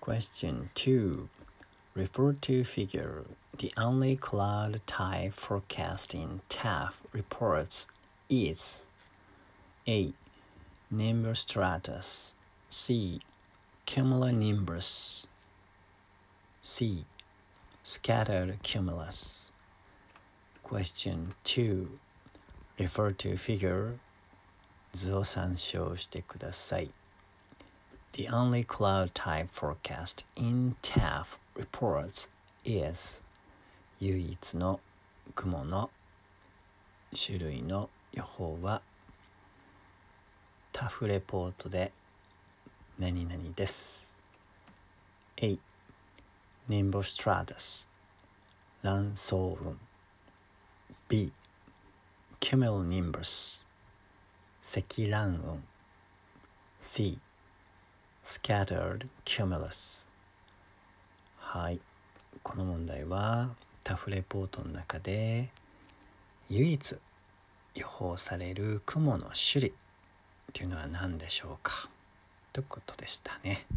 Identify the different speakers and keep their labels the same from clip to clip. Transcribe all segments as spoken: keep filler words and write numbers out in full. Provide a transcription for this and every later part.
Speaker 1: Question two. Refer to figure. The only cloud type forecast in T A F reports is A. Nimbostratus, C. Cumulonimbus, C. Scattered cumulus. Question two. Refer to figure. 図を参照してください。The only cloud type forecast in T A F reports is 唯一の雲の種類の予報はタフレポートで何々です。 A. Nimbostratus 乱層雲 B. Cumulonimbus 積乱雲 C. Scattered cumulus。 はい、この問題はタフレポートの中で唯一予報される雲の種類っていうのは何でしょうかということでしたね。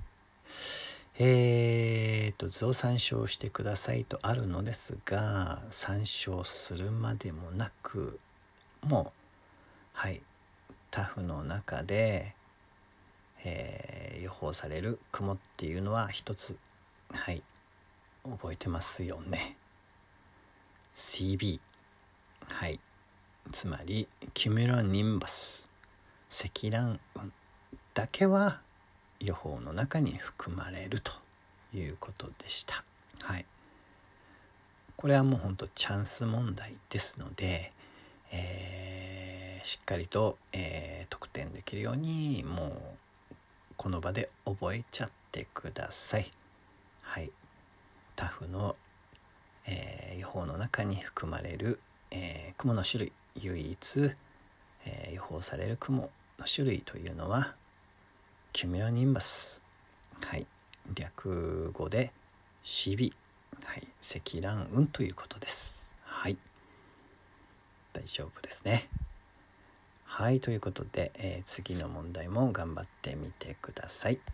Speaker 1: えーと図を参照してくださいとあるのですが、参照するまでもなく、もうはいタフの中で、えー、予報される雲っていうのは一つ、はい覚えてますよね。 シービー、 はい、つまりキュミュロニンバス、積乱雲だけは予報の中に含まれるということでした。はい、これはもう本当チャンス問題ですので、えー、しっかりと、えー、得点できるようにもうこの場で覚えちゃってください。はい、タフの、えー、予報の中に含まれる、えー、雲の種類、唯一、えー、予報される雲の種類というのはキュミュロニンバス、はい、略語で シービー、はい、積乱雲ということです。はい、大丈夫ですね。はい、ということで、えー、次の問題も頑張ってみてください。